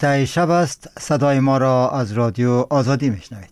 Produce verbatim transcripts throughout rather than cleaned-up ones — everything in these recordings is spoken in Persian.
هفته شب است. صدای ما را از رادیو آزادی میشنوید.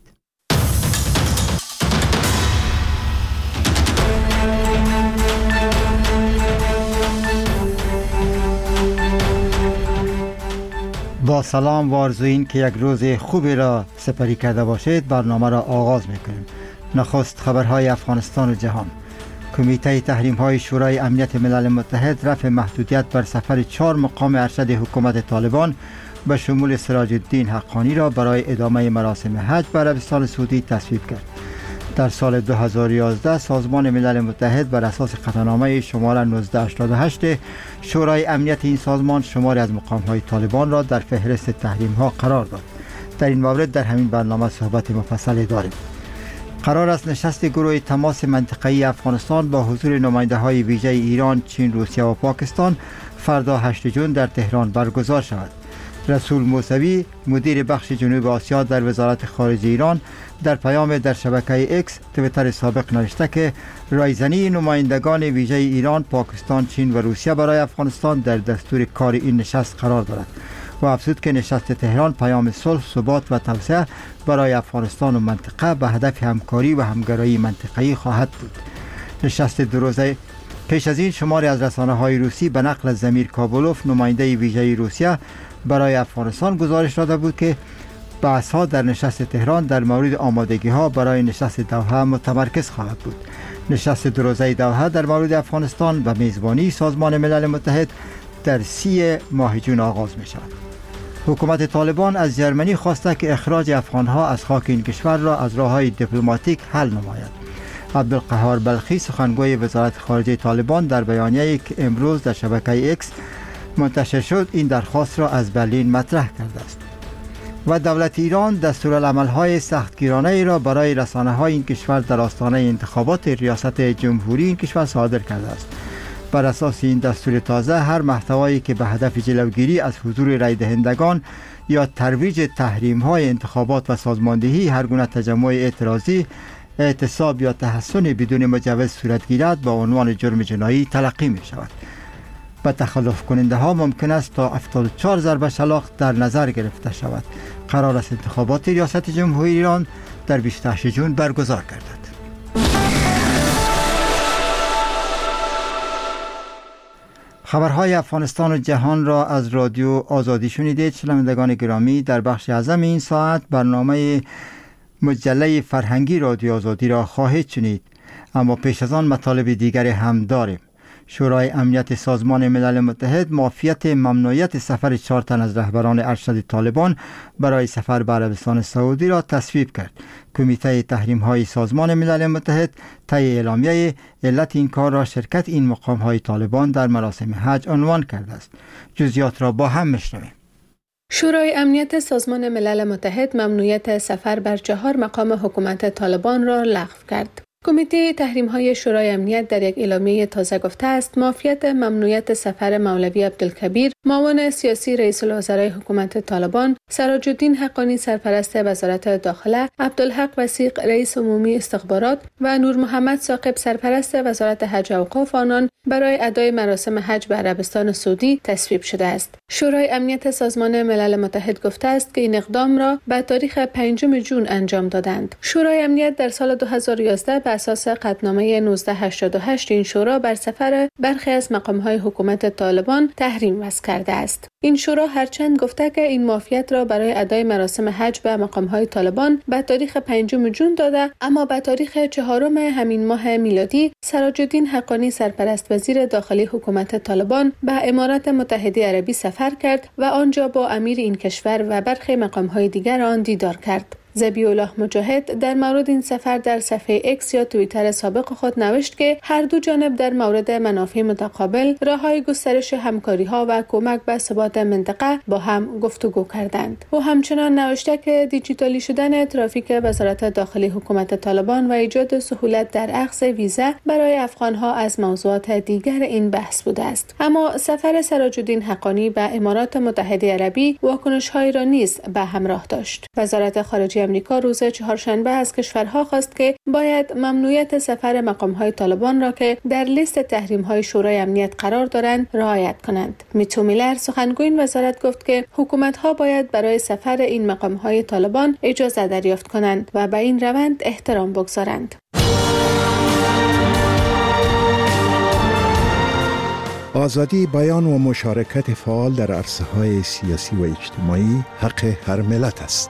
با سلام و آرزوین که یک روز خوبی را سپری کرده باشید. برنامه را آغاز میکنیم. نخست خبرهای افغانستان و جهان. کمیته تحریم های شورای امنیت ملل متحد رفع محدودیت بر سفر چهار مقام ارشد حکومت طالبان به شمول سراج الدین حقانی را برای ادامه مراسم حج به عربستان سعودی تصویب کرد. در سال دو هزار و یازده سازمان ملل متحد بر اساس قطعنامه شماره نوزده هشتاد و هشت شورای امنیت این سازمان شماری از مقام های طالبان را در فهرست تحریم ها قرار داد. در این مورد در همین برنامه صحبت مفصلی داریم. قرار است نشست گروه تماس منطقه‌ای افغانستان با حضور نماینده های ویژه ایران، چین، روسیه و پاکستان فردا هشت جون در تهران برگزار شود. رسول موسوی مدیر بخش جنوب آسیا در وزارت خارجه ایران در پیام در شبکه اکس توییتر سابق نوشته که رایزنی نمایندگان ویژه ایران، پاکستان، چین و روسیه برای افغانستان در دستور کار این نشست قرار دارد و افزود که نشست تهران پیام صلح، ثبات و توسعه برای افغانستان و منطقه به هدف همکاری و همگرایی منطقه‌ای خواهد بود. نشست دو روزه پیش از این شماری از رسانه‌های روسی به نقل از زمیر کابولوف نماینده ویژه روسیه برای افغانستان گزارش داده بود که بحث‌ها در نشست تهران در مورد آمادگی‌ها برای نشست دوحه متمرکز خواهد بود. نشست دو روزه دوحه در مورد افغانستان و میزبانی سازمان ملل متحد در سی ماه جون آغاز می شود. حکومت طالبان از جرمنی خواسته که اخراج افغان‌ها از خاک این کشور را از راه‌های دیپلماتیک حل نماید. عبدالقهار بلخی سخنگوی وزارت خارجه طالبان در بیانیه‌ای که امروز در شبکه اکس منتشر شد این درخواست را از برلین مطرح کرده است. و دولت ایران دستورالعمل‌های سختگیرانه ای را برای رسانه‌های این کشور در آستانه انتخابات ریاست جمهوری این کشور صادر کرده است. بر اساس این دستور تازه هر محتوایی که به هدف جلوگیری از حضور رای دهندگان یا ترویج تحریم‌های انتخابات و سازماندهی هر گونه تجمع اعتراضی، اعتصاب یا تحصن بدون مجوز صورت گیرد با عنوان جرم جنایی تلقی می شود. به تخلف کننده ها ممکن است تا هفتاد و چهار ضربه شلاق در نظر گرفته شود. قرار است انتخابات ریاست جمهوری ایران در بیست و هشت جون برگزار گردد. خبرهای افغانستان و جهان را از رادیو آزادی شنیدید. شنوندگان گرامی، در بخش اعظم این ساعت برنامه مجله فرهنگی رادیو آزادی را خواهید شنید، اما پیش از آن مطالب دیگری هم داریم. شورای امنیت سازمان ملل متحد معافیت ممنوعیت سفر چهار تن از رهبران ارشد طالبان برای سفر به عربستان سعودی را تصویب کرد. کمیته تحریم های سازمان ملل متحد طی اعلامیه علت این کار را شرکت این مقام های طالبان در مراسم حج عنوان کرده است. جزئیات را با هم میشنویم. شورای امنیت سازمان ملل متحد ممنوعیت سفر بر چهار مقام حکومت طالبان را لغو کرد. کمیته تحریم‌های شورای امنیت در یک اعلامیه تازه گفته است معافیت ممنوعیت سفر مولوی عبدالکبیر معاون سیاسی رئیس الوزرای حکومت طالبان، سراج الدین حقانی سرپرست وزارت داخله، عبدالحق وثیق رئیس عمومی استخبارات و نور محمد ثاقب سرپرست وزارت حج و اوقاف آنان برای ادای مراسم حج به عربستان سعودی تصویب شده است. شورای امنیت سازمان ملل متحد گفته است که این اقدام را به تاریخ پنجم جون انجام دادند. شورای امنیت در سال دو هزار و یازده بر اساس قطعنامه نوزده هشتاد و هشت این شورا بر سفر برخی از مقام‌های حکومت طالبان تحریم وضع کرده است. این شورا هرچند گفته که این معافیت را برای ادای مراسم حج به مقام‌های طالبان به تاریخ پنجم جون داده، اما به تاریخ چهارم همین ماه میلادی سراج الدین حقانی سرپرست وزیر داخلی حکومت طالبان به امارات متحده عربی سفر کرد و آنجا با امیر این کشور و برخی مقام‌های دیگر آن دیدار کرد. ذبیح‌الله مجاهد در مورد این سفر در صفحه اکس یا توییتر سابق خود نوشت که هر دو جانب در مورد منافع متقابل، راه‌های گسترش همکاری‌ها و کمک به ثبات منطقه با هم گفتگو کردند. او همچنان نوشته که دیجیتالی شدن ترافیک وزارت داخلی حکومت طالبان و ایجاد سهولت در اخذ ویزا برای افغان‌ها از موضوعات دیگر این بحث بوده است. اما سفر سراج الدین حقانی به امارات متحده عربی واکنش‌هایی را نیز به همراه داشت. وزارت خارجه خارجه آمریکا روز چهارشنبه از کشورها خواست که باید ممنوعیت سفر مقام‌های طالبان را که در لیست تحریم‌های شورای امنیت قرار دارند رعایت کنند. میتو میلر سخنگوی وزارت گفت که حکومت‌ها باید برای سفر این مقام‌های طالبان اجازه دریافت کنند و به این روند احترام بگذارند. آزادی بیان و مشارکت فعال در عرصه‌های سیاسی و اجتماعی حق هر ملت است.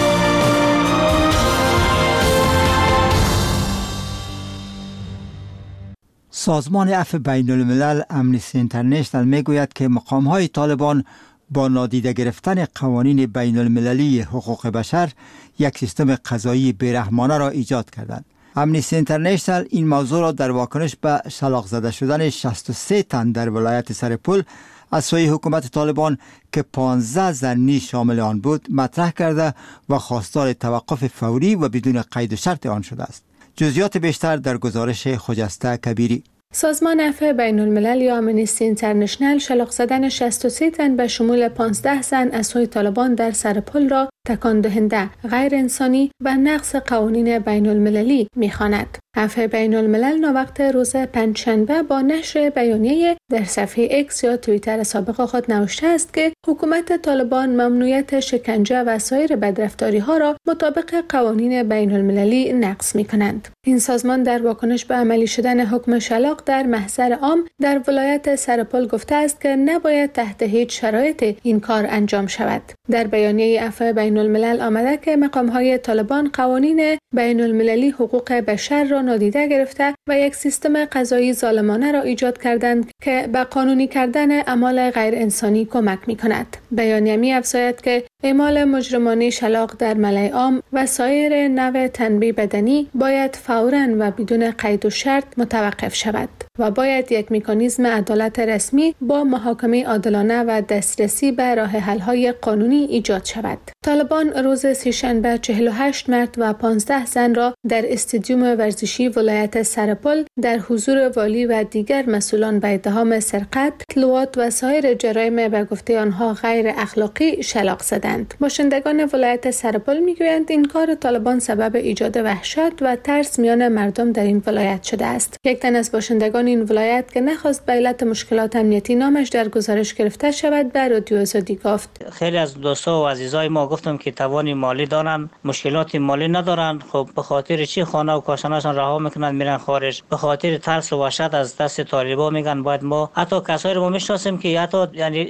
سازمان عفو بین الملل امنیستی اینترنشنال میگوید که مقام‌های طالبان با نادیده گرفتن قوانین بین المللی حقوق بشر یک سیستم قضایی بیرحمانه را ایجاد کردند. امنیستی اینترنشنال این موضوع را در واکنش به شلاق زده شدن شصت و سه تن در ولایت سرپل از سوی حکومت طالبان که پانزده زنی شامل آن بود مطرح کرده و خواستار توقف فوری و بدون قید و شرط آن شده است. جزئیات بیشتر در گزارش خجسته کبیری. سازمان عفو بین الملل یا امنیستی اینترنشنال شلاق زدن شصت و سه تن به شمول پانزده زن از سوی طالبان در سرپل را تکان دهنده، غیر انسانی و نقض قوانین بین المللی می‌خواند. عفو بین الملل ناوقت روز پنجشنبه با نشر بیانیه در صفحه اکس یا توییتر سابق خود نوشته است که حکومت طالبان ممنوعیت شکنجه و سایر بدرفتاری‌ها را مطابق قوانین بین المللی نقض می‌کنند. این سازمان در واکنش به عملی شدن حکم شلاق در محضر عام در ولایت سرپل گفته است که نباید تحت هیچ شرایط این کار انجام شود. در بیانیه عفو بین الملل آمده که مقام‌های طالبان قوانین بین المللی حقوق بشر را نادیده گرفته و یک سیستم قضایی ظالمانه را ایجاد کردند که به قانونی کردن اعمال غیر انسانی کمک می‌کند. بیانیه می‌افزاید که اعمال مجرمانه شلاق در ملأ عام و سایر نوع تنبیه بدنی باید فوراً و بدون قید و شرط متوقف شود و باید یک مکانیزم عدالت رسمی با محاکمه عادلانه و دسترسی به راه حل‌های قانونی ایجاد شود. طالبان روز سه‌شنبه چهل و هشت مرد و پانزده زن را در استادیوم ورزشی ولایت سرپل در حضور والی و دیگر مسئولان به اتهام سرقت، لواط و سایر جرایم به گفته آنها غیر اخلاقی شلاق زدند. باشندگان ولایت سرپل میگویند این کار طالبان سبب ایجاد وحشت و ترس میان مردم در این ولایت شده است. یک تن از باشندگان این ولایت که نخواست به علت مشکلات امنیتی نامش در گزارش گرفته شود به رادیو آزادی گفت: خیلی از دوستا و عزیزای ما گفتم که توان مالی دارن، مشکلات مالی ندارن، خب به خاطر چی خانه و کاشانه‌شان رها میکنن میرن خارج؟ به خاطر ترس و وحشت از دست طالبان میگن باید ما حتی کسایی رو ما میشناسیم که حتی یعنی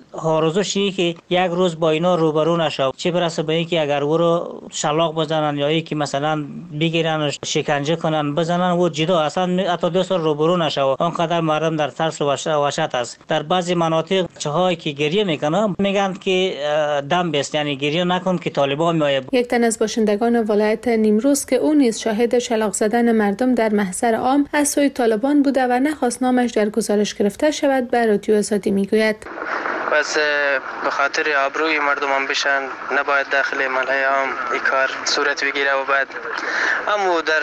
آرزوشی که یک روز با اینا روبرو نشو، چه برسه به اینکه اگر او رو شلاق بزنن یا اینکه مثلا بگیرن و شکنجه کنن بزنن و جدا اصلا حتی دو سال روبرو نشو. آنقدر مردم در ترس و وحشت است. در بعضی مناطق چهایی که گریه میکنن میگن که دم بست، یعنی گریه نکن که طالبان میآید. یک تن از باشندگان ولایت نیمروز که او نیز شاهد شلاق زدن مردم در محضر عام از سوی طالبان بوده و نخواست نامش در گزارش گرفته شود به رادیو آزادی میگوید: بس به خاطر آبروی مردمان بشن نباید داخل ملأ عام این کار صورت بگیره و بعد اما در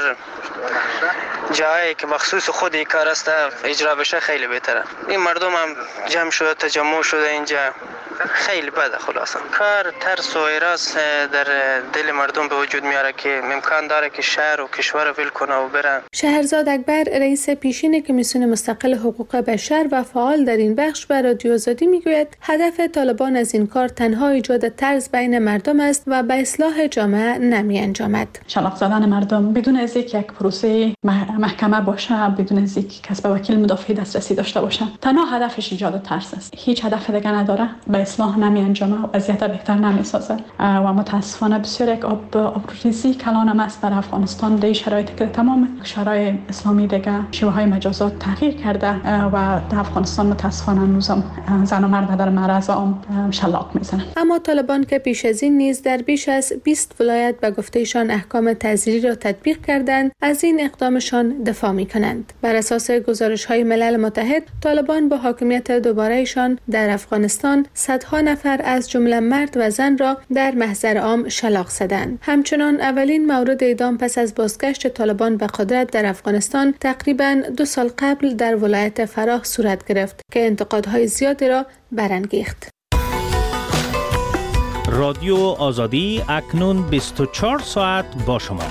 جایی که مخصوص خود این کار است اجرا بشه خیلی بهتره. این مردم هم جمع شده تجمع شده اینجا خیلی بده. خلاصا کار ترس و ایراس در دل مردم به وجود میاره که امکان داره که شهر و کشور رو ول کنه و بره. شهرزاد اکبر رئیس پیشین کمیسیون مستقل حقوق بشر و فعال در این بخش به رادیو آزادی میگوید هدف طالبان از این کار تنها ایجاد ترس بین مردم است و به اصلاح جامعه نمی انجامد. شلاق زدن مردم بدون از اینکه یک پروسه محکمه باشه، بدون از اینکه کس به وکیل مدافع دسترسی داشته باشه، تنها هدفش ایجاد ترس است. هیچ هدف دیگه نداره. به اصلاح نمی انجامه و وضعیت بهتر نمی سازه و متاسفانه بسیار یک آب آبروریزی کلان هم است در افغانستان. در شرایطی که تمام شورای اسلامی دیگه شیوه های مجازات تغییر کرده و در افغانستان متاسفانه هنوزم زن و مرد در معرض عام شلاق میزنن. اما طالبان که پیش از این نیز در بیش از بیست ولایت به گفتهشان احکام تعزیری را تطبیق کردند، از این اقدامشان دفاع میکنند. بر اساس گزارش های ملل متحد، طالبان با حاکمیت دوبارهشان در افغانستان صدها نفر از جمله مرد و زن را در محضر عام شلاق زدند. همچنان اولین مورد اعدام پس از بازگشت طالبان به قدرت در افغانستان تقریباً دو سال قبل در ولایت فراه صورت گرفت که انتقادهای زیادی را برانگیخت. رادیو آزادی اکنون بیست و چهار ساعت با شما.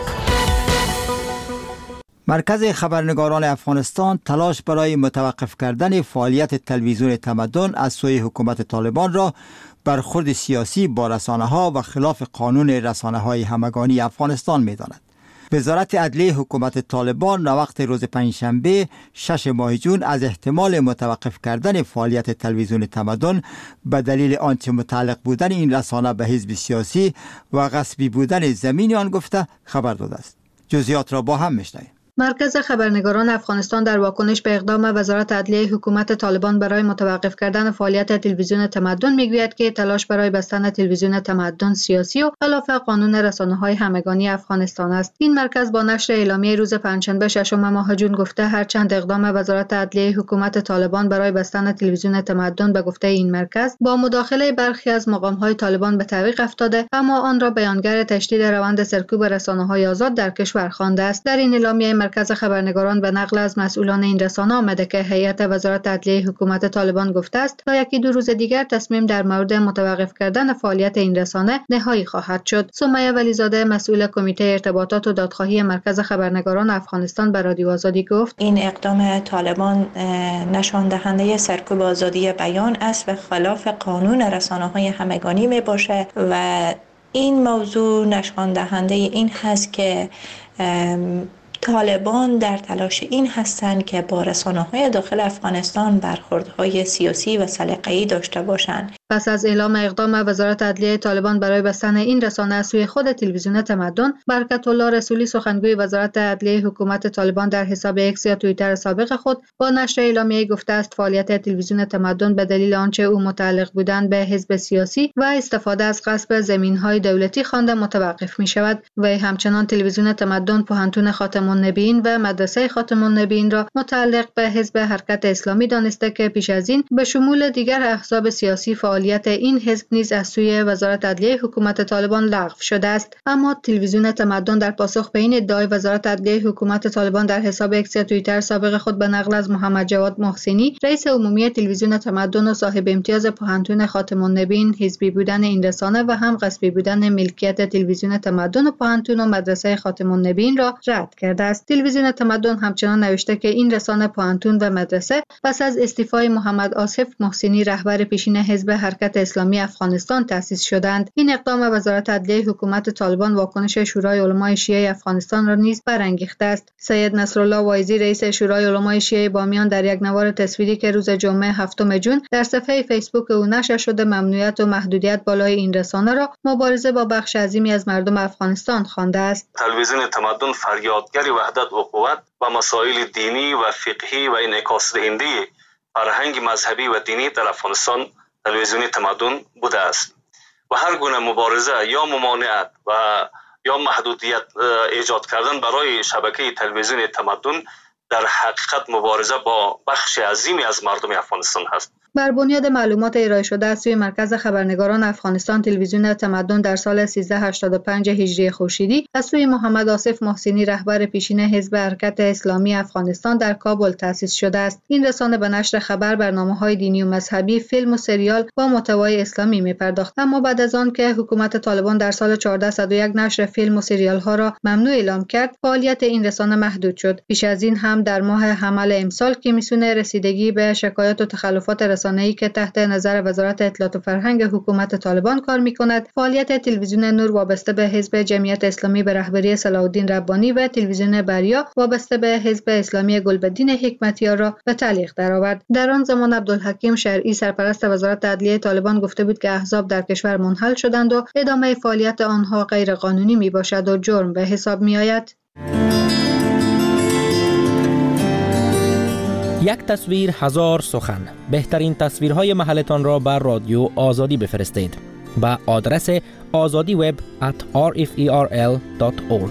مرکز خبرنگاران افغانستان تلاش برای متوقف کردن فعالیت تلویزیون تمدن از سوی حکومت طالبان را برخورد سیاسی با رسانه‌ها و خلاف قانون رسانه‌های همگانی افغانستان می‌داند. وزارت عدلیه حکومت طالبان ناوقت روز پنجشنبه شش ماه جون از احتمال متوقف کردن فعالیت تلویزیون تمدن به دلیل آنچه متعلق بودن این رسانه به حزب سیاسی و غصبی بودن زمین آن گفته خبر داده است. جزئیات را با هم میشنویم. مرکز خبرنگاران افغانستان در واکنش به اقدام وزارت عدلیه حکومت طالبان برای متوقف کردن فعالیت تلویزیون تمدن میگوید که تلاش برای بستن تلویزیون تمدن سیاسی و خلاف قانون رسانه‌های همگانی افغانستان است. این مرکز با نشر اعلامیه روز پنجشنبه ششم ماه جون گفته هرچند اقدام وزارت عدلیه حکومت طالبان برای بستن تلویزیون تمدن به گفته این مرکز با مداخله برخی از مقام‌های طالبان به تعویق افتاده، اما آن را بیانگر تشدید روند سرکوب رسانه‌های آزاد در کشور خوانده است. در این اعلامیه مرکز خبرنگاران به نقل از مسئولان این رسانه آمده که هیئت وزارت عدلیه حکومت طالبان گفته است تا یکی دو روز دیگر تصمیم در مورد متوقف کردن فعالیت این رسانه نهایی خواهد شد. سمیه ولیزاده مسئول کمیته ارتباطات و دادخواهی مرکز خبرنگاران افغانستان به رادیو آزادی گفت این اقدام طالبان نشان دهنده سرکوب آزادی بیان است و خلاف قانون رسانه‌های همگانی می باشه و این موضوع نشان دهنده این هست که طالبان در تلاش این هستند که با رسانه‌های داخل افغانستان برخوردهای سیاسی و سلیقه‌ای داشته باشند. پس از اعلام اقدام وزارت عدلیه طالبان برای بستن این رسانه از سوی خود تلویزیون تمدن، برکت الله رسولی سخنگوی وزارت عدلیه حکومت طالبان در حساب اکس یا توییتر سابق خود با نشر اعلامیه گفته است فعالیت تلویزیون تمدن به دلیل آنچه او متعلق بودن به حزب سیاسی و استفاده از غصب زمین‌های دولتی خوانده متوقف می‌شود و همچنان تلویزیون تمدن پوهنتون خاتم النبیین و مدرسه خاتم النبیین را متعلق به حزب حرکت اسلامی دانسته که پیش از این به شمول دیگر احزاب سیاسی فعالیت این حزب نیز از سوی وزارت عدلیه حکومت طالبان لغو شده است. اما تلویزیون تمدن در پاسخ به این ادعای وزارت عدلیه حکومت طالبان در حساب اکس یا توییتر سابق خود به نقل از محمد جواد محسنی رئیس عمومی تلویزیون تمدن و صاحب امتیاز پوهنتون خاتم النبیین حزبی بودن این رسانه و هم غصبی بودن ملکیت تلویزیون تمدن و پوهنتون و مدرسه خاتم النبیین را رد کرده است. تلویزیون تمدن همچنان نوشته که این رسانه پوهنتون و مدرسه پس از استعفای محمد آصف محسنی رهبر پیشین حزب حرکت اسلامی افغانستان تأسیس شدند. این اقدام وزارت عدلیه حکومت طالبان واکنش شورای علمای شیعه افغانستان را نیز برانگیخته است. سید نصرالله وایزی رئیس شورای علمای شیعه بامیان در یک نوار تصویری که روز جمعه هفتم جون در صفحه فیسبوک او نشر شده ممنوعیت و محدودیت بالای این رسانه را مبارزه با بخش عظیمی از مردم افغانستان خوانده است. تلویزیون تمدن فریادگر وحدت و قوت و مسائل دینی و فقهی و انعکاس دهنده فرهنگ مذهبی و دینی در افغانستان تلویزیون تمدن بوده است و هر گونه مبارزه یا ممانعت و یا محدودیت ایجاد کردن برای شبکه تلویزیون تمدن در حقیقت مبارزه با بخش عظیمی از مردم افغانستان هست. بر بنیاد معلومات ارائه شده از سوی مرکز خبرنگاران افغانستان، تلویزیون تمدن در سال سیزده هشتاد و پنج هجری خورشیدی از سوی محمد آصف محسنی رهبر پیشین حزب حرکت اسلامی افغانستان در کابل تأسیس شده است. این رسانه به نشر خبر، برنامه‌های دینی و مذهبی، فیلم و سریال با محتوای اسلامی می‌پرداخت. اما بعد از آن که حکومت طالبان در سال چهارده صد و یک نشر فیلم و سریال‌ها را ممنوع اعلام کرد، فعالیت این رسانه محدود شد. پیش از این هم در ماه حمل امسال کمیسیون رسیدگی به شکایات و تخلفات رسانه‌ای که تحت نظر وزارت اطلاعات و فرهنگ حکومت طالبان کار می‌کند، فعالیت تلویزیون نور وابسته به حزب جمعیت اسلامی به رهبری صلاح الدین ربانی و تلویزیون بریا وابسته به حزب اسلامی گلبدین حکمتیار را به تعلیق درآورد. در آن زمان عبدالحکیم شرعی سرپرست وزارت عدلیه طالبان گفته بود که احزاب در کشور منحل شدند و ادامه فعالیت آنها غیر قانونی میباشد و جرم به حساب میآید. یک تصویر هزار سخن. بهترین تصویرهای محلتان را بر رادیو آزادی بفرستید با آدرس آزادی وب ات آر اف ای آر ال دات اورگ.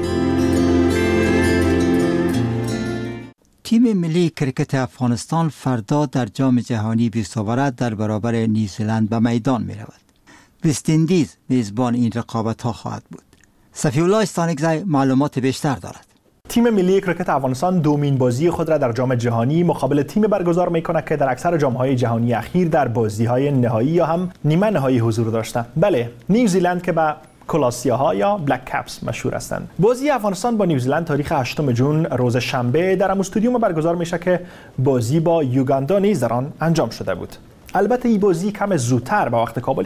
تیم ملی کرکت افغانستان فردا در جام جهانی بیستاورد در برابر نیوزلند به میدان می رود. وست اندیز میزبان این رقابت ها خواهد بود. صفی الله استانکزی معلومات بیشتر دارد. تیم ملی کرکت افغانستان دومین بازی خود را در جام جهانی مقابل تیم برگزار می‌کند که در اکثر جام‌های جهانی اخیر در بازی‌های نهایی یا هم نیمه نهایی حضور داشته. بله، نیوزیلند که به کلاسیاها یا بلک کپس مشهور هستند. بازی افغانستان با نیوزیلند تاریخ هشتم ژوئن روز شنبه در ام استودیوم برگزار میشه که بازی با یوگاندا نیز در آن انجام شده بود. البته این بازی کم زودتر به وقت کابل